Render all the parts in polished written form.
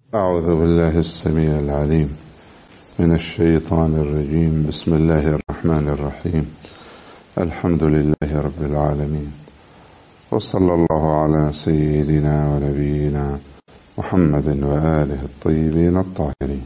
أعوذ بالله السميع العليم من الشيطان الرجيم. بسم الله الرحمن الرحيم. الحمد لله رب العالمين، وصلى الله على سيدنا ونبينا محمد وآله الطيبين الطاهرين.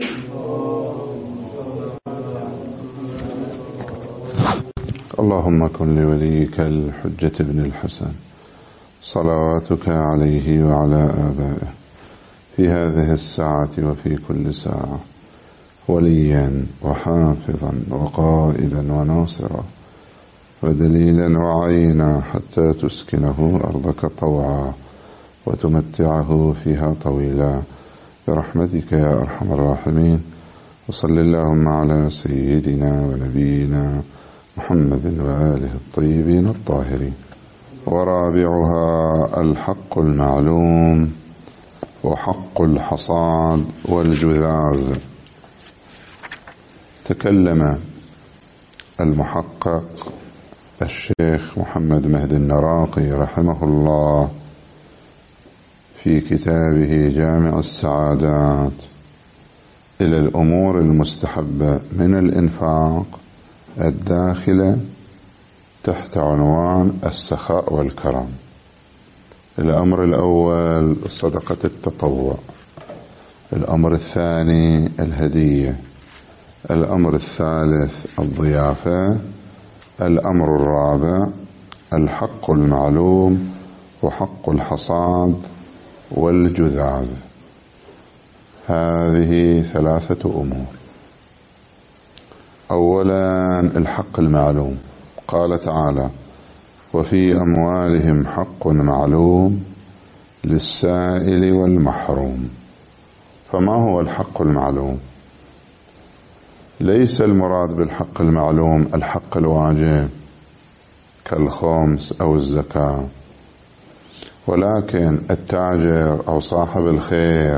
اللهم كن لوليك الحجة بن الحسن صلواتك عليه وعلى آبائه في هذه الساعة وفي كل ساعة وليا وحافظا وقائدا وناصرا ودليلا وعينا، حتى تسكنه أرضك طوعا وتمتعه فيها طويلا برحمتك يا أرحم الراحمين. وصل اللهم على سيدنا ونبينا محمد وآله الطيبين الطاهرين. ورابعها الحق المعلوم وحق الحصاد والجذاذ. تكلم المحقق الشيخ محمد مهدي النراقي رحمه الله في كتابه جامع السعادات إلى الأمور المستحبة من الإنفاق الداخلة تحت عنوان السخاء والكرم. الأمر الأول صدقة التطوع، الأمر الثاني الهدية، الأمر الثالث الضيافة، الأمر الرابع الحق المعلوم وحق الحصاد والجذاذ. هذه ثلاثة أمور. أولا الحق المعلوم، قال تعالى: وفي أموالهم حق معلوم للسائل والمحروم. فما هو الحق المعلوم؟ ليس المراد بالحق المعلوم الحق الواجب كالخمس أو الزكاة، ولكن التاجر أو صاحب الخير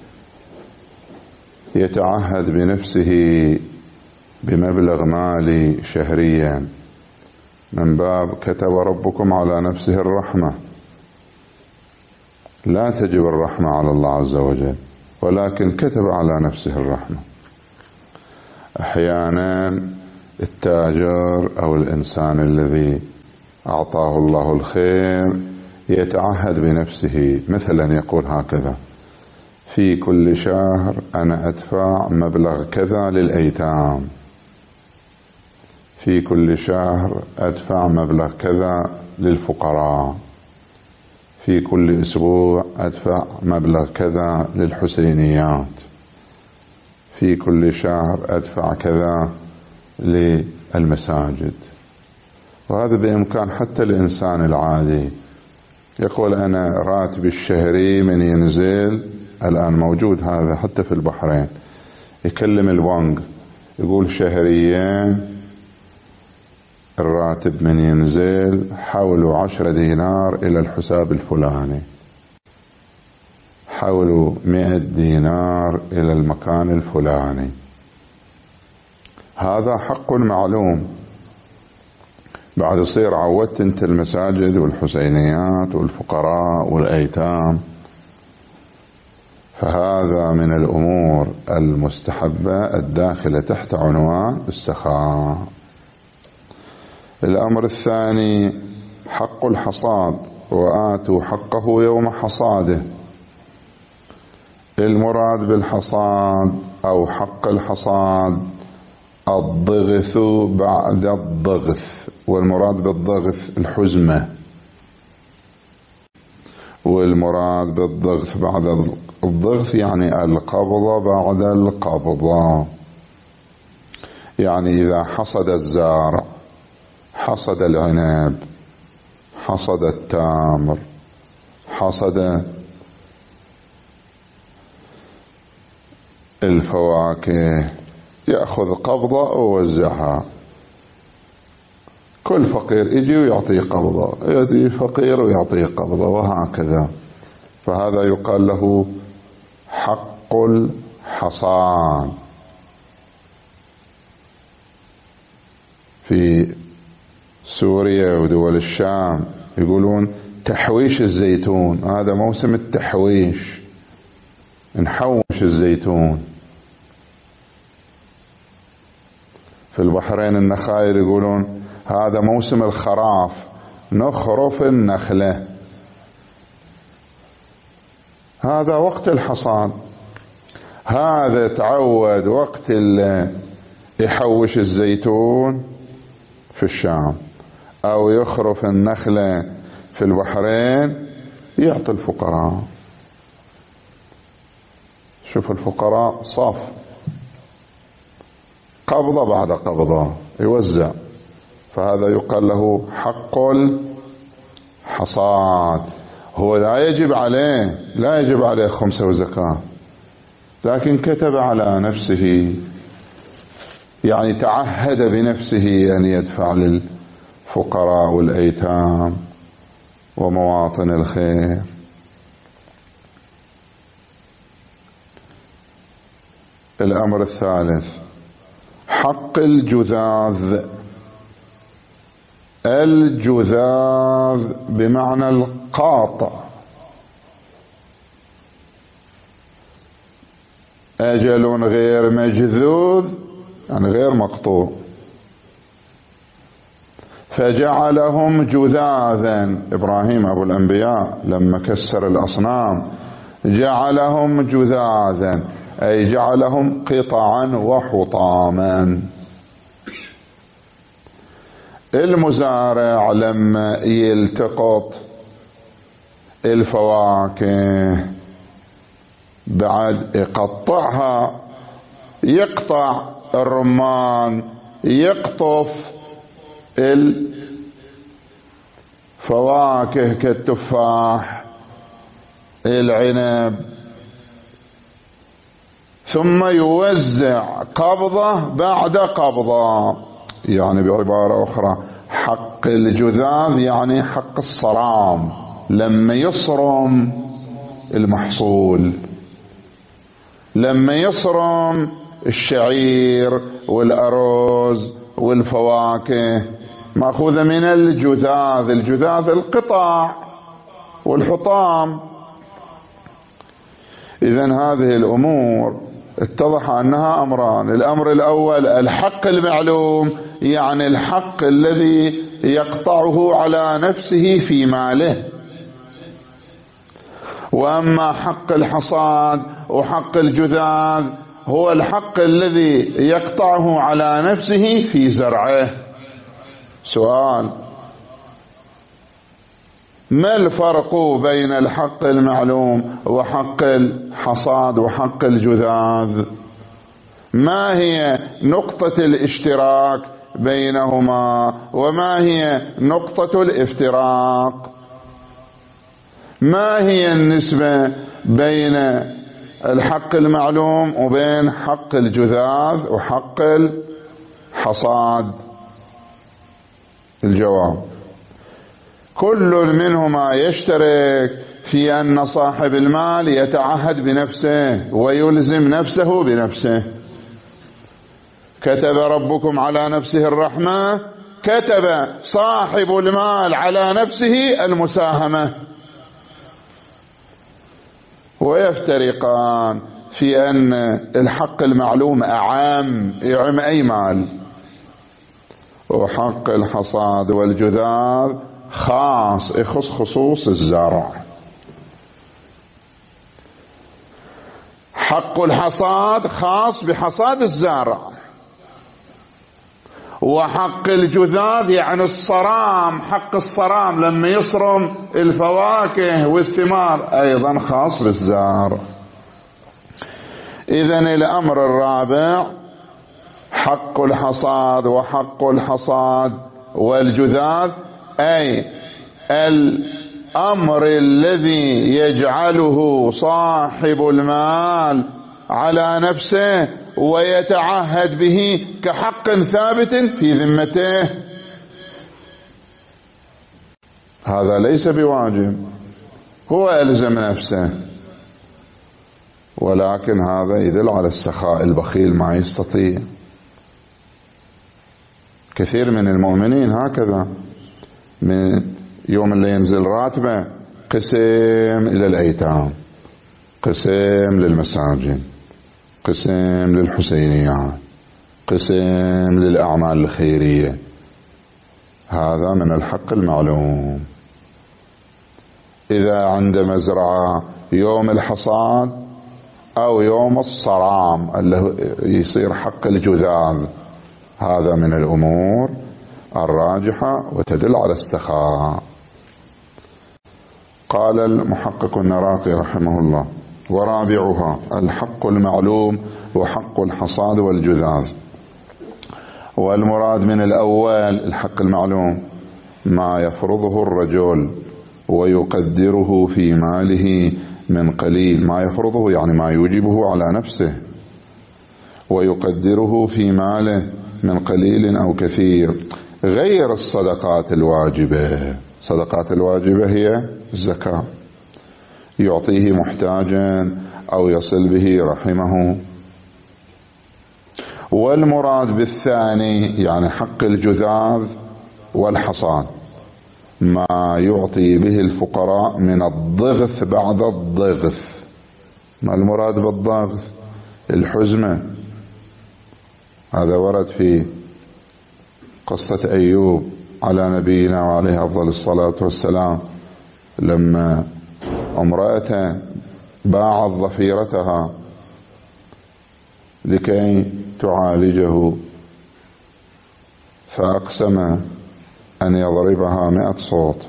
يتعهد بنفسه بمبلغ مالي شهريا من باب كتب ربكم على نفسه الرحمة. لا تجب الرحمة على الله عز وجل، ولكن كتب على نفسه الرحمة. أحيانا التاجر أو الإنسان الذي أعطاه الله الخير يتعهد بنفسه، مثلا يقول هكذا: في كل شهر أنا أدفع مبلغ كذا للأيتام، في كل شهر أدفع مبلغ كذا للفقراء، في كل أسبوع أدفع مبلغ كذا للحسينيات، في كل شهر أدفع كذا للمساجد. وهذا بإمكان حتى الإنسان العادي يقول: أنا راتبي الشهري من ينزل، الآن موجود هذا حتى في البحرين، يكلم البنك يقول: شهريا الراتب من ينزل حولوا 10 دينار إلى الحساب الفلاني، حولوا 100 دينار إلى المكان الفلاني. هذا حق معلوم. بعد يصير عودت انت المساجد والحسينيات والفقراء والأيتام. فهذا من الأمور المستحبة الداخلة تحت عنوان السخاء. الأمر الثاني حق الحصاد، وآتوا حقه يوم حصاده. المراد بالحصاد أو حق الحصاد الضغث بعد الضغث، والمراد بالضغث الحزمة، والمراد بالضغث بعد الضغث يعني القبضة بعد القبضة. يعني إذا حصد الزارع، حصد العنب، حصد التمر، حصد الفواكه، يأخذ قبضة ووزعها. كل فقير يجي ويعطيه قبضة، يجي فقير ويعطيه قبضة، وهكذا. فهذا يقال له حق الحصاد. في سوريا ودول الشام يقولون تحويش الزيتون، هذا موسم التحويش. نحوش الزيتون. في البحرين النخايل يقولون هذا موسم الخراف، نخرف النخلة، هذا وقت الحصاد. هذا تعود وقت يحوش الزيتون في الشام أو يخرف النخلة في البحرين، يعطي الفقراء. شوف الفقراء صف، قبضة بعد قبضة يوزع. فهذا يقال له حق الحصاد. هو لا يجب عليه خمسة وزكاة، لكن كتب على نفسه، يعني تعهد بنفسه أن يدفع للفقراء والأيتام ومواطن الخير. الأمر الثالث حق الجذاذ. الجذاذ بمعنى القاطع، أجل غير مجذوذ يعني غير مقطوع. فجعلهم جذاذا. إبراهيم أبو الأنبياء لما كسر الأصنام جعلهم جذاذا، أي جعلهم قطعا وحطاما. المزارع لما يلتقط الفواكه بعد يقطعها، يقطع الرمان، يقطف الفواكه كالتفاح، العنب، ثم يوزع قبضة بعد قبضة. يعني بعبارة أخرى حق الجذاذ يعني حق الصرام، لما يصرم المحصول، لما يصرم الشعير والأرز والفواكه مأخوذة من الجذاذ. الجذاذ القطع والحطام. إذن هذه الأمور اتضح أنها أمران. الأمر الأول الحق المعلوم، يعني الحق الذي يقطعه على نفسه في ماله. وأما حق الحصاد وحق الجذاذ هو الحق الذي يقطعه على نفسه في زرعه. سؤال: ما الفرق بين الحق المعلوم وحق الحصاد وحق الجذاذ؟ ما هي نقطة الاشتراك بينهما وما هي نقطة الافتراق؟ ما هي النسبة بين الحق المعلوم وبين حق الجذاذ وحق الحصاد؟ الجواب: كل منهما يشترك في أن صاحب المال يتعهد بنفسه ويلزم نفسه بنفسه. كتب ربكم على نفسه الرحمة، كتب صاحب المال على نفسه المساهمة. ويفترقان في أن الحق المعلوم أعام، يعم أي مال، وحق الحصاد والجذاذ خاص، يخص خصوص الزرع. حق الحصاد خاص بحصاد الزرع، وحق الجذاذ يعني الصرام، حق الصرام لما يصرم الفواكه والثمار أيضا خاص بالزرع. إذن الأمر الرابع حق الحصاد وحق الحصاد والجذاذ، أي الأمر الذي يجعله صاحب المال على نفسه ويتعهد به كحق ثابت في ذمته. هذا ليس بواجب، هو ألزم نفسه، ولكن هذا يدل على السخاء. البخيل ما يستطيع. كثير من المؤمنين هكذا، من يوم اللي ينزل راتبه قسم إلى الأيتام، قسم للمساجد، قسم للحسينيات، قسم للأعمال الخيرية. هذا من الحق المعلوم. إذا عند مزرعة يوم الحصاد أو يوم الصرام اللي يصير حق الجذاذ، هذا من الأمور الراجحة وتدل على السخاء. قال المحقق النراقي رحمه الله: ورابعها الحق المعلوم وحق الحصاد والجذاذ. والمراد من الأول الحق المعلوم ما يفرضه الرجل ويقدره في ماله من قليل، ما يفرضه يعني ما يوجبه على نفسه، ويقدره في ماله من قليل أو كثير، غير الصدقات الواجبة. الصدقات الواجبة هي الزكاة، يعطيه محتاجا أو يصل به رحمه. والمراد بالثاني يعني حق الجذاذ والحصاد ما يعطي به الفقراء من الضغث بعد الضغث. ما المراد بالضغث؟ الحزمة. هذا ورد في قصة أيوب على نبينا وعليه أفضل الصلاة والسلام، لما امرأة باعت ضفيرتها لكي تعالجه، فأقسم أن يضربها 100 صوت.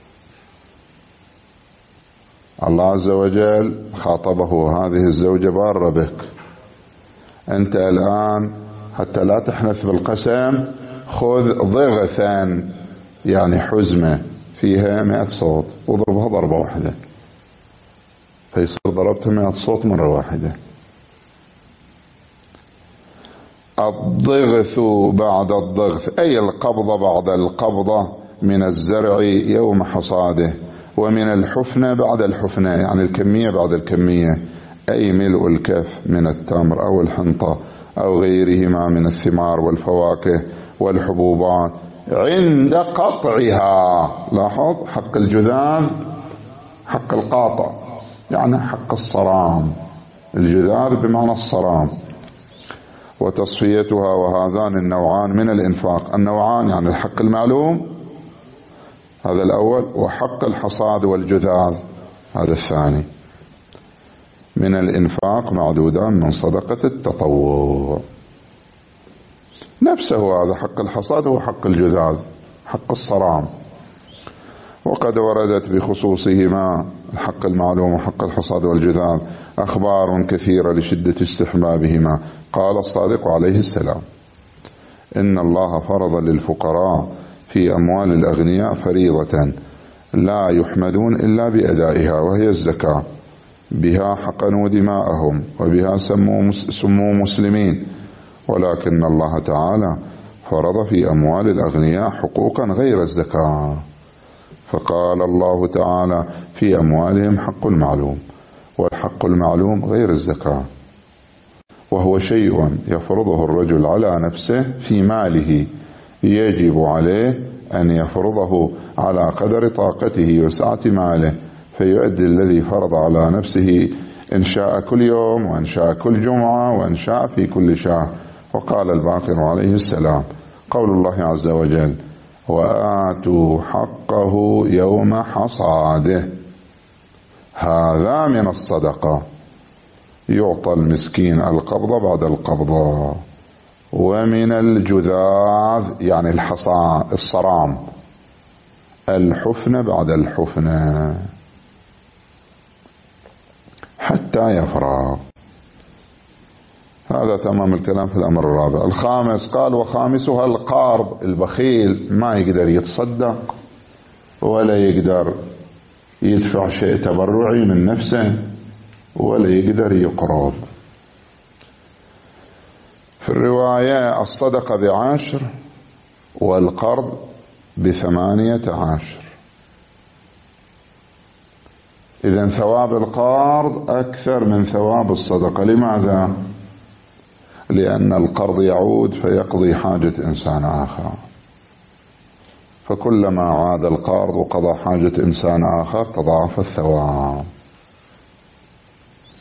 الله عز وجل خاطبه: هذه الزوجة بارة بك، أنت الآن حتى لا تحنث بالقسم خذ ضغثا يعني حزمة فيها 100 صوت واضربها ضربة واحدة، فيصير ضربتها 100 صوت مرة واحدة. الضغث بعد الضغث أي القبضة بعد القبضة من الزرع يوم حصاده، ومن الحفنة بعد الحفنة يعني الكمية بعد الكمية، أي ملء الكف من التمر أو الحنطة أو غيرهما من الثمار والفواكه والحبوبات عند قطعها. لاحظ حق الجذاذ حق القاطع يعني حق الصرام، الجذاذ بمعنى الصرام. وتصفيتها، وهذان النوعان من الإنفاق، النوعان يعني الحق المعلوم هذا الأول، وحق الحصاد والجذاذ هذا الثاني، من الإنفاق معدودان من صدقة التطوع. نفسه هذا حق الحصاد وحق الجذاذ حق الصرام. وقد وردت بخصوصهما الحق المعلوم وحق الحصاد والجذاذ أخبار كثيرة لشدة استحبابهما. قال الصادق عليه السلام: إن الله فرض للفقراء في أموال الأغنياء فريضة لا يحمدون إلا بأدائها، وهي الزكاة، بها حقنوا دماءهم وبها سموا مسلمين، ولكن الله تعالى فرض في أموال الأغنياء حقوقا غير الزكاة، فقال الله تعالى: في أموالهم حق معلوم، والحق المعلوم غير الزكاة، وهو شيء يفرضه الرجل على نفسه في ماله، يجب عليه أن يفرضه على قدر طاقته وسعة ماله، فيؤدي الذي فرض على نفسه إن شاء كل يوم، وإن شاء كل جمعة، وإن شاء في كل شهر. وقال الباقر عليه السلام: قول الله عز وجل: وآتوا حقه يوم حصاده، هذا من الصدقة، يعطى المسكين القبضة بعد القبضة. ومن الجذاذ يعني الصرام الحفنة بعد الحفنة حتى يفرغ. هذا تمام الكلام في الأمر الرابع. الخامس قال: وخامسها القارض. البخيل ما يقدر يتصدق ولا يقدر يدفع شيء تبرعي من نفسه ولا يقدر يقرض. في الرواية الصدقة ب10 والقرض ب18. إذن ثواب القرض أكثر من ثواب الصدقة. لماذا؟ لأن القرض يعود فيقضي حاجة إنسان آخر، فكلما عاد القرض وقضى حاجة إنسان آخر تضاعف الثواب.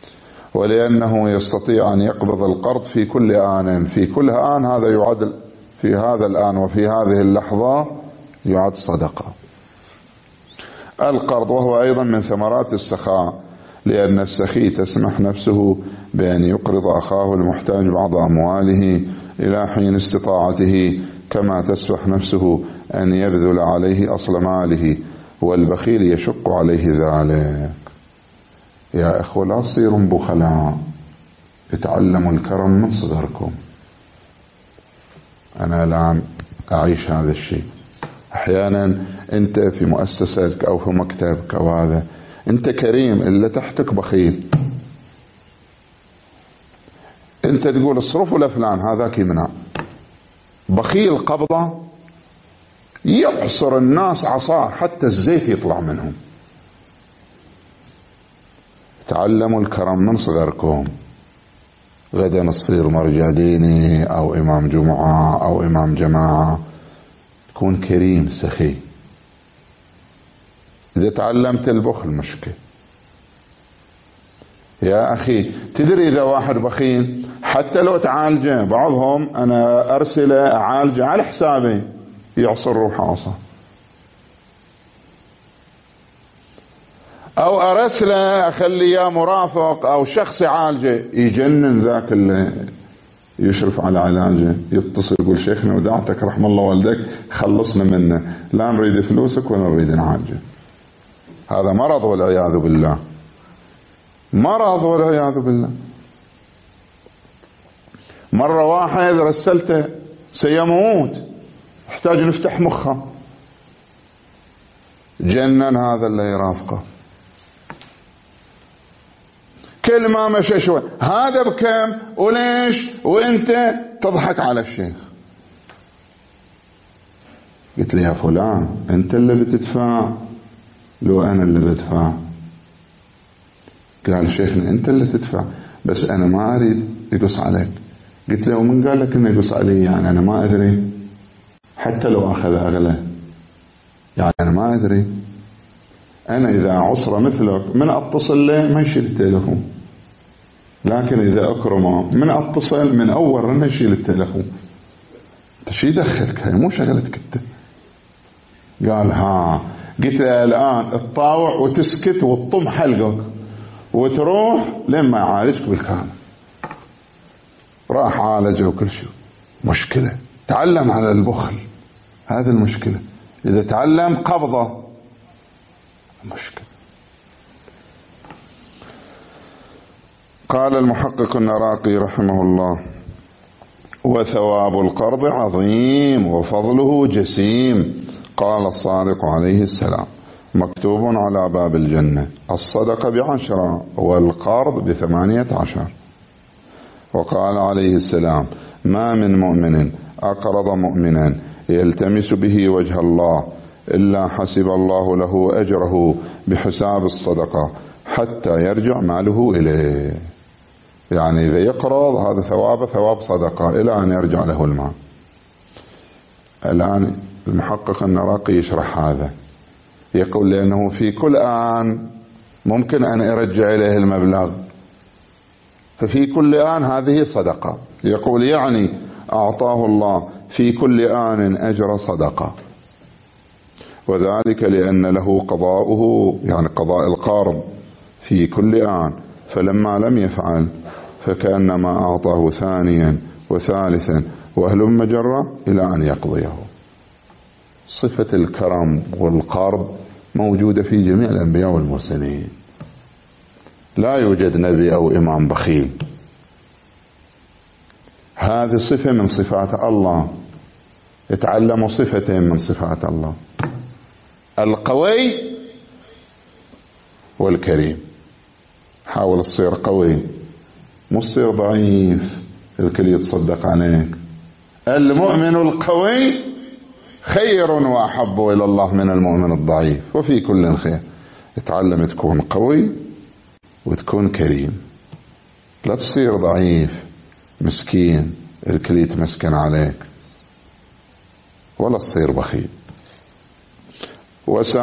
ولأنه يستطيع أن يقبض القرض في كل آن، في كل آن، هذا يعد في هذا الآن وفي هذه اللحظة يعد صدقة. القرض وهو أيضا من ثمرات السخاء، لأن السخي تسمح نفسه بأن يقرض أخاه المحتاج بعض أمواله إلى حين استطاعته، كما تسمح نفسه أن يبذل عليه أصل ماله، والبخيل يشق عليه ذلك. يا أخوة لا تصيروا بخلاء، اتعلموا الكرم من صغركم. أنا الآن أعيش هذا الشيء. أحيانا أنت في مؤسستك أو في مكتبك أو هذا أنت كريم، اللي تحتك بخيل، أنت تقول اصرفوا لفلان، هذاك يمنع. بخيل قبضة يعصر الناس عصاه حتى الزيت يطلع منهم. تعلموا الكرم من صغركم، غدا نصير مرجع ديني أو إمام جمعة أو إمام جماعة، تكون كريم سخي. إذا تعلمت البخل مشكلة. يا أخي تدري إذا واحد بخيل حتى لو تعالجه، بعضهم أنا أرسله أعالجه على حسابي، يعصر روح عصا، أو أرسله أخليه مرافق أو شخص يعالجه، يجنن ذاك اللي يشرف على علاجه، يتصل يقول شيخنا ودعتك رحم الله والدك خلصنا منه، لا نريد فلوسك ولا نريد نعالجه. هذا مرض والعياذ بالله، مرض والعياذ بالله. مرة واحد رسلته سيموت، يحتاج نفتح مخه، جنن هذا اللي يرافقه، كل ما مشى شوي هذا بكم وليش وانت تضحك على الشيخ. قلت له يا فلان انت اللي بتدفع لو انا اللي بدفع؟ قال شيخنا انت اللي تدفع بس انا ما اريد يقص عليك. قلت له ومن قال لك انه يقص علي؟ يعني انا ما ادري، حتى لو اخذ اغلى يعني انا ما ادري. انا اذا عصره مثلك من اتصل له ما يشيل التليفون، لكن اذا اكرمه من اتصل من اول رنه يشيل التليفون. انت شي دخلك؟ هاي مو شغلتك انت. قال ها. قلت له الان تطاوع وتسكت وتطم حلقك وتروح لما يعالجك بالكامل. راح عالجه وكل شيء. مشكلة. تعلم على البخل، هذا المشكلة. إذا تعلم قبضة مشكلة. قال المحقق النراقي رحمه الله: وثواب القرض عظيم وفضله جسيم. قال الصادق عليه السلام: مكتوب على باب الجنة الصدقة ب10 والقرض ب18. وقال عليه السلام: ما من مؤمن أقرض مؤمنا يلتمس به وجه الله إلا حسب الله له أجره بحساب الصدقة حتى يرجع ماله إليه. يعني إذا يقرض هذا ثواب صدقة إلى أن يرجع له المال. الآن المحقق النراقي يشرح هذا، يقول لأنه في كل آن ممكن أن أرجع إليه المبلغ، ففي كل آن هذه صدقة. يقول يعني أعطاه الله في كل آن أجر صدقة، وذلك لأن له قضاؤه، يعني قضاء القرض في كل آن، فلما لم يفعل فكأنما أعطاه ثانيا وثالثا وهلم جرا إلى أن يقضيه. صفة الكرم والقرض موجودة في جميع الأنبياء والمرسلين. لا يوجد نبي أو إمام بخيل. هذه صفة من صفات الله. يتعلموا صفتين من صفات الله: القوي والكريم. حاول تصير قوي، مو تصير ضعيف الكل يتصدق عليك. المؤمن القوي خير وأحب إلى الله من المؤمن الضعيف، وفي كل خير. اتعلم تكون قوي وتكون كريم، لا تصير ضعيف مسكين الكل يتمسكن عليك، ولا تصير بخيل.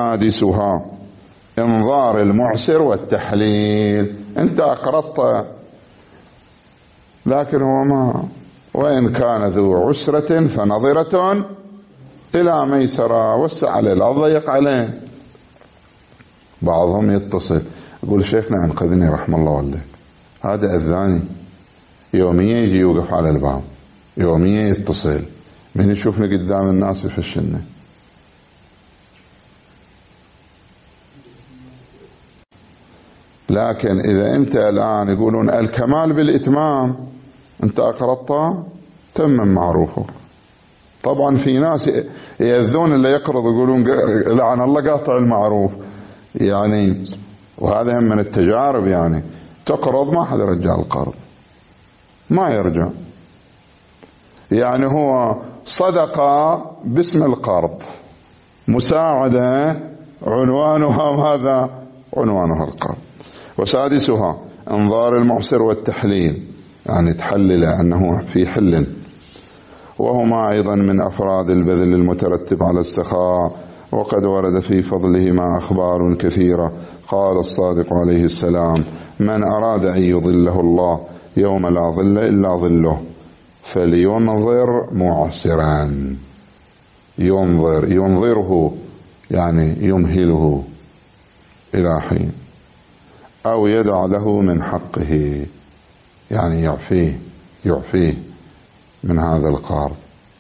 وسادسها انظار المعسر والتحليل. انت اقرضت لكن هو ما، وإن كان ذو عسرة فنظرة إلى ميسرة، وسع عليه لا ضيق عليه. بعضهم يتصل يقول شيخنا انقذني رحم الله والديك، هذا أذاني، يوميا يجي يوقف على الباب، يوميا يتصل، من يشوفني قدام الناس يفشلني. لكن إذا أنت الآن يقولون الكمال بالإتمام، أنت أقرضت تمم معروفه. طبعا في ناس يأذون اللي يقرض، يقولون لعن الله قاطع المعروف يعني، وهذا هم من التجارب يعني. تقرض ما حد رجع القرض، ما يرجع، يعني هو صدقة باسم القرض، مساعدة عنوانها ماذا؟ عنوانها القرض. وسادسها انظار المعسر والتحليل، يعني تحلل أنه في حل، وهما أيضا من أفراد البذل المترتب على السخاء، وقد ورد في فضلهما أخبار كثيرة. قال الصادق عليه السلام: من أراد أن يظله الله يوم لا ظل إلا ظله فلينظر معسرا. ينظره يعني يمهله إلى حين، أو يدع له من حقه، يعني يعفيه من هذا القرض.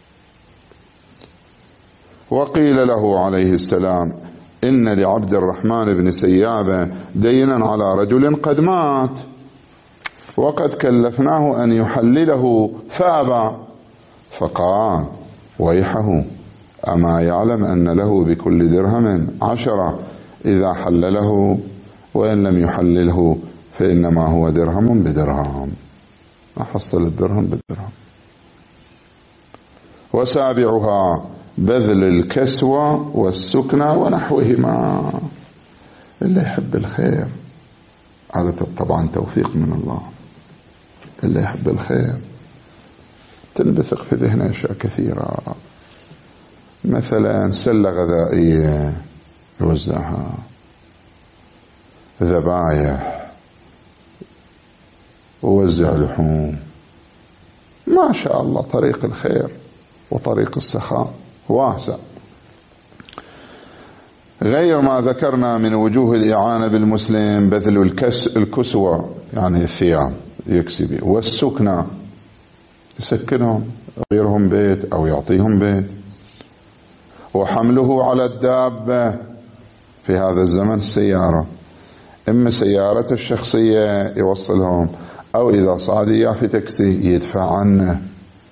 وقيل له عليه السلام: إن لعبد الرحمن بن سيابة دينا على رجل قد مات، وقد كلفناه أن يحلله فأبى، فقال: ويحه، أما يعلم أن له بكل درهم 10 إذا حلله، وإن لم يحلله فإنما هو درهم بدرهم، أحصل الدرهم بالدرهم. وسابعها بذل الكسوة والسكنى ونحوهما. اللي يحب الخير، هذا طبعا توفيق من الله، اللي يحب الخير تنبثق في ذهنه أشياء كثيرة، مثلا سلة غذائية يوزعها، ذبايح، ووزع لحوم، ما شاء الله. طريق الخير وطريق السخاء واسع. غير ما ذكرنا من وجوه الإعانة بالمسلم: بذل الكسوة يعني الثياب يكسي به، والسكنى يسكنهم، يغيرهم بيت أو يعطيهم بيت، وحمله على الدابة. في هذا الزمن السيارة، إما سيارته الشخصية يوصلهم، أو إذا صعد إياه في تاكسي يدفع عنه.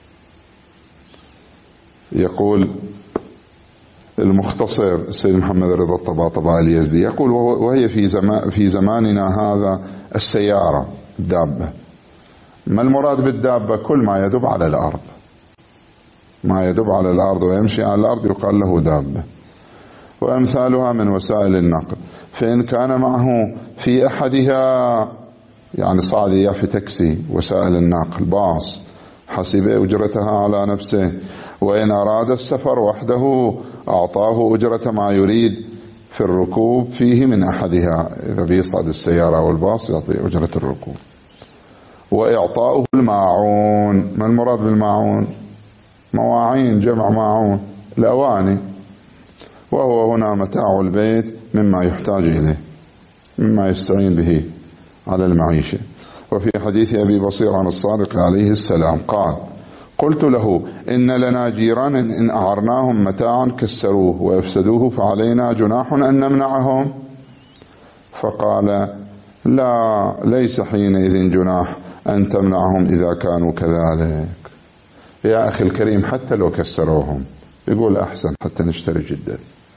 يقول المختصر السيد محمد رضا الطباطبائي اليزدي، يقول: وهي في زماننا هذا السيارة الدابة. ما المراد بالدابة؟ كل ما يدب على الأرض، ما يدب على الأرض ويمشي على الأرض يقال له دابة. وأمثالها من وسائل النقل، فإن كان معه في أحدها، يعني صعد إياه في تاكسي، وسائل النقل باص، حسب أجرتها على نفسه. وإن أراد السفر وحده أعطاه أجرة ما يريد في الركوب فيه من أحدها، إذا بيصعد السيارة أو الباص يعطي أجرة الركوب. وإعطاؤه الماعون. ما المراد بالماعون؟ مواعين، جمع ماعون، الأواني، وهو هنا متاع البيت مما يحتاج إليه، مما يستعين به على المعيشة. وفي حديث أبي بصير عن الصادق عليه السلام قال: قلت له: إن لنا جيران إن أعرناهم متاعا كسروه ويفسدوه فعلينا جناح أن نمنعهم؟ فقال: لا، ليس حينئذ جناح أن تمنعهم إذا كانوا كذلك. يا أخي الكريم، حتى لو كسروهم يقول أحسن حتى نشتري جدا،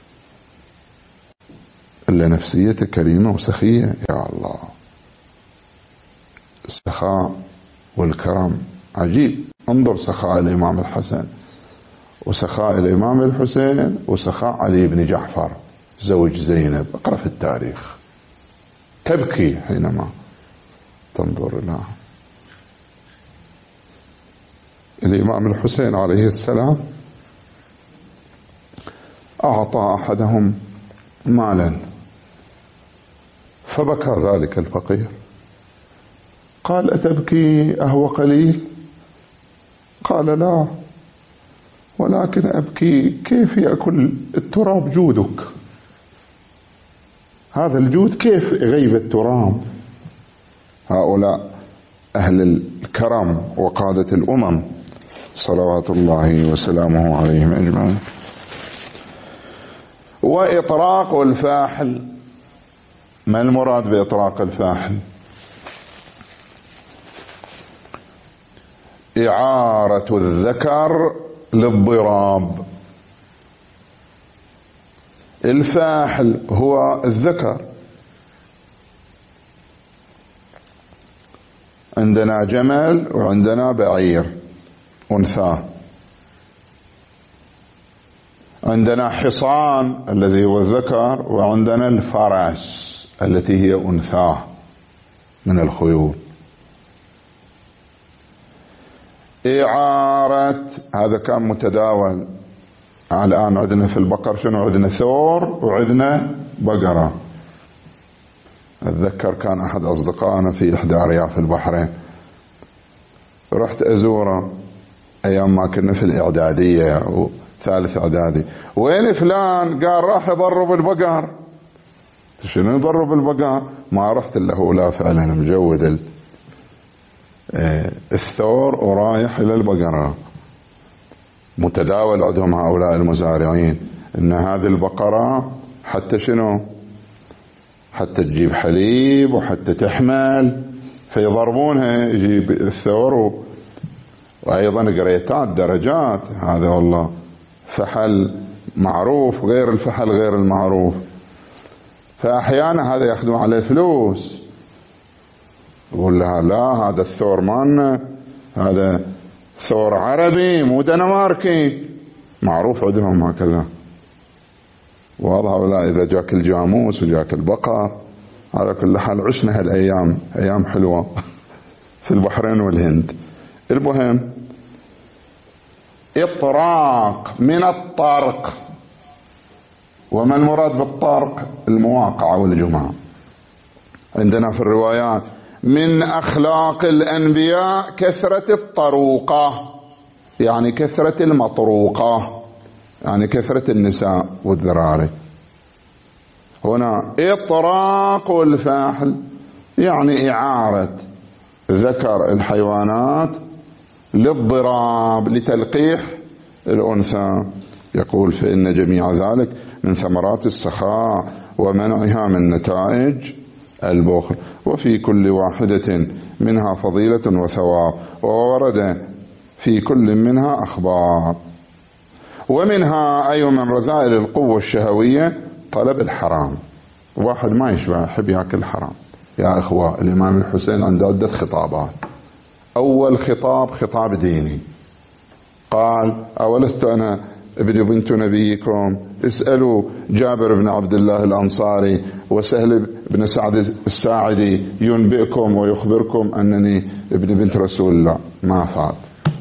إلا نفسيته كريمة وسخية. يا الله، السخاء والكرم عجيب. انظر سخاء الإمام الحسن، وسخاء الإمام الحسين، وسخاء علي بن جعفر زوج زينب. اقرأ في التاريخ تبكي حينما تنظر إلى الإمام الحسين عليه السلام. أعطى أحدهم مالا فبكى ذلك الفقير، قال أتبكي أهو قليل؟ قال لا، ولكن أبكي كيف يأكل التراب جودك. هذا الجود كيف غيب التراب. هؤلاء أهل الكرم وقادة الأمم صلوات الله وسلامه عليهم أجمعين. وإطراق الفاحل، ما المراد بإطراق الفاحل؟ إعارة الذكر للضراب. الفاحل هو الذكر. عندنا جمل وعندنا بعير أنثى، عندنا حصان الذي هو الذكر، وعندنا الفرس التي هي أنثى من الخيول. إعارة هذا كان متداول. الآن عندنا في البقر شنو؟ عندنا ثور وعندنا بقرة. أتذكر كان أحد أصدقائنا في إحدى أرياف البحرين، رحت أزوره أيام ما كنا في الإعدادية وثالث إعدادي. وين فلان؟ قال راح يضرب البقر. شنو يضرب البقر؟ ما رحت إلا لا فعلا مجود الثور ورايح إلى البقرة. متداول عندهم هؤلاء المزارعين إن هذه البقرة حتى شنو؟ حتى تجيب حليب وحتى تحمل، فيضربونها. يجيب الثور وأيضا قريتات درجات. هذا والله فحل معروف غير الفحل غير المعروف. فأحيانا هذا يأخذون عليه فلوس. يقول لها لا، هذا الثور مالنا، هذا ثور عربي مو دنماركي. معروف عندهم هكذا. واضح ولا؟ إذا جاك الجاموس وجاك البقر. على كل حال عشنا هالأيام، أيام حلوة في البحرين والهند. المهم إطراق من الطرق. وما المراد بالطرق؟ المواقع والجماع. عندنا في الروايات من أخلاق الأنبياء كثرة الطروقة، يعني كثرة المطروقة، يعني كثرة النساء والذراري. هنا إطراق الفاحل يعني إعارة ذكر الحيوانات للضراب لتلقيح الأنثى. يقول فإن جميع ذلك من ثمرات السخاء ومنعها من نتائج البخل، وفي كل واحدة منها فضيلة وثواب، وورد في كل منها أخبار. ومنها أي من رذائل القوة الشهوية طلب الحرام. واحد ما يشبع يحب يأكل حرام. يا إخوة، الإمام الحسين عنده عدة خطابات. أول خطاب خطاب ديني، قال أولست أنا ابن بنت نبيكم؟ اسألوا جابر بن عبد الله الأنصاري وسهل بن سعد الساعدي ينبئكم ويخبركم أنني ابن بنت رسول الله. ما فات.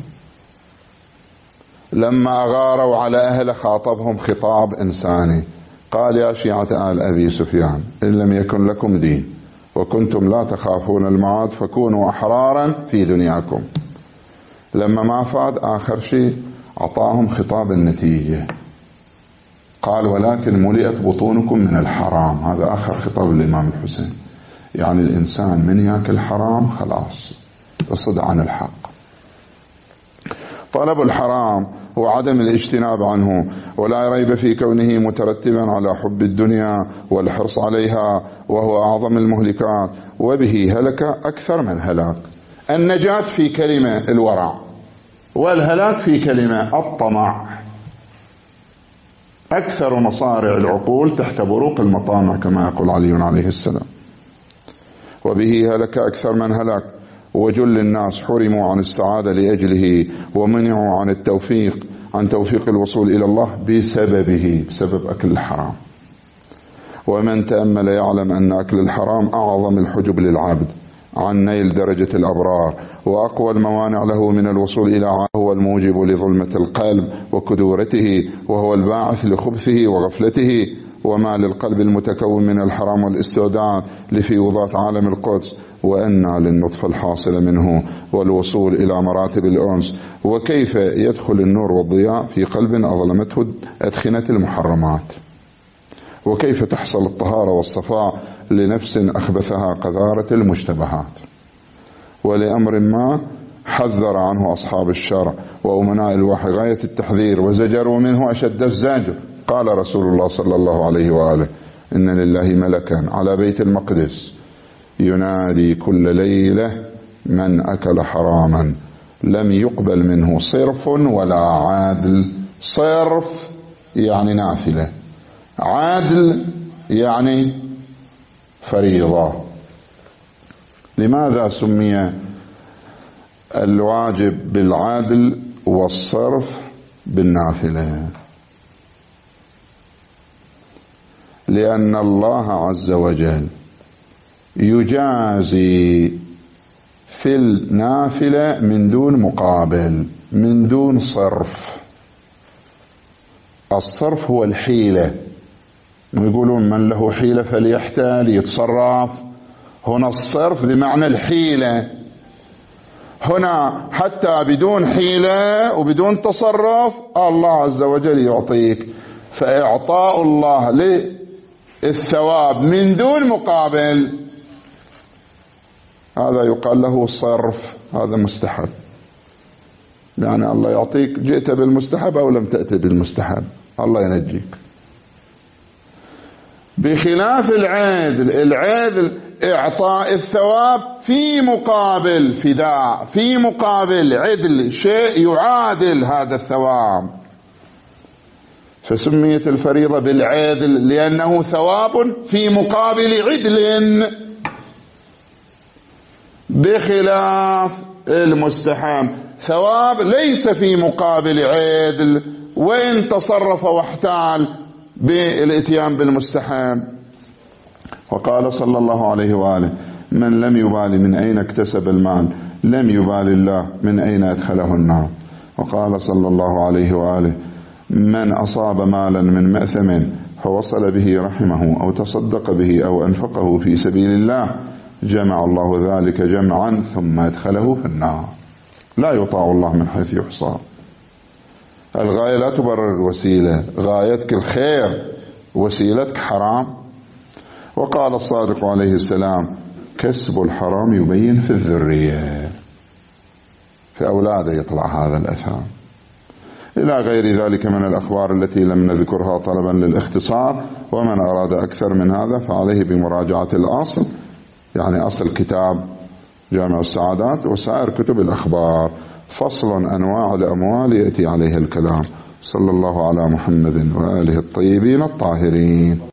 لما أغاروا على أهل خاطبهم خطاب إنساني، قال يا شيعة آل أبي سفيان إن لم يكن لكم دين وكنتم لا تخافون المعاد فكونوا أحرارا في دنياكم. لما ما فاد آخر شيء أعطاهم خطاب النتيجة، قال ولكن ملئت بطونكم من الحرام. هذا آخر خطاب الإمام الحسين. يعني الإنسان من يأكل حرام خلاص يصد عن الحق. طلب الحرام هو عدم الاجتناب عنه، ولا ريب في كونه مترتبا على حب الدنيا والحرص عليها، وهو أعظم المهلكات، وبه هلك أكثر من هلاك. النجاة في كلمة الورع، والهلاك في كلمة الطمع. أكثر مصارع العقول تحت بروق المطامع كما يقول علي عليه السلام. وبه هلك أكثر من هلاك، وجل الناس حرموا عن السعادة لأجله، ومنعوا عن التوفيق، عن توفيق الوصول إلى الله بسببه، بسبب أكل الحرام. ومن تأمل يعلم أن أكل الحرام أعظم الحجب للعبد عن نيل درجة الأبرار، وأقوى الموانع له من الوصول إلى هو الموجب لظلمة القلب وكدورته، وهو الباعث لخبثه وغفلته. وما للقلب المتكون من الحرام والاستعداد لفيوضات عالم القدس وأنى للنطفة الحاصلة منه والوصول إلى مراتب الأنس، وكيف يدخل النور والضياء في قلب أظلمته أدخنة المحرمات، وكيف تحصل الطهارة والصفاء لنفس أخبثها قذارة المشتبهات. ولأمر ما حذر عنه أصحاب الشرع وأمناء الوحي غاية التحذير وزجروا منه أشد الزجر. قال رسول الله صلى الله عليه وآله: إن لله ملكا على بيت المقدس ينادي كل ليلة من أكل حراما لم يقبل منه صرف ولا عادل. صرف يعني نافلة، عادل يعني فريضة. لماذا سمي الواجب بالعادل والصرف بالنافلة؟ لأن الله عز وجل يجازي في النافلة من دون مقابل، من دون صرف. الصرف هو الحيلة، يقولون من له حيلة فليحتال، يتصرف. هنا الصرف بمعنى الحيلة، هنا حتى بدون حيلة وبدون تصرف الله عز وجل يعطيك. فإعطاء الله للثواب من دون مقابل هذا يقال له صرف، هذا مستحب. يعني الله يعطيك، جئت بالمستحب أو لم تأتي بالمستحب الله ينجيك. بخلاف العادل، العادل إعطاء الثواب في مقابل فداء، في مقابل عدل، شيء يعادل هذا الثواب. فسميت الفريضة بالعادل لأنه ثواب في مقابل عدل، بخلاف المستحب ثواب ليس في مقابل عدل، وإن تصرف واحتال بالاتيان بالمستحب. وقال صلى الله عليه وآله: من لم يبالي من أين اكتسب المال لم يبالي الله من أين أدخله النار. وقال صلى الله عليه وآله: من أصاب مالا من مأثم فوصل به رحمه أو تصدق به أو أنفقه في سبيل الله جمع الله ذلك جمعا ثم أدخله في النار. لا يطاع الله من حيث يحصى. الغاية لا تبرر الوسيلة، غايتك الخير، وسيلتك حرام. وقال الصادق عليه السلام: كسب الحرام يبين في الذرية، في أولاده يطلع هذا الأثام. إلى غير ذلك من الأخبار التي لم نذكرها طلبا للاختصار. ومن أراد أكثر من هذا فعليه بمراجعة الأصل، يعني أصل كتاب جامع السعادات وسائر كتب الأخبار. فصل أنواع الأموال يأتي عليه الكلام. صلى الله على محمد وآله الطيبين الطاهرين.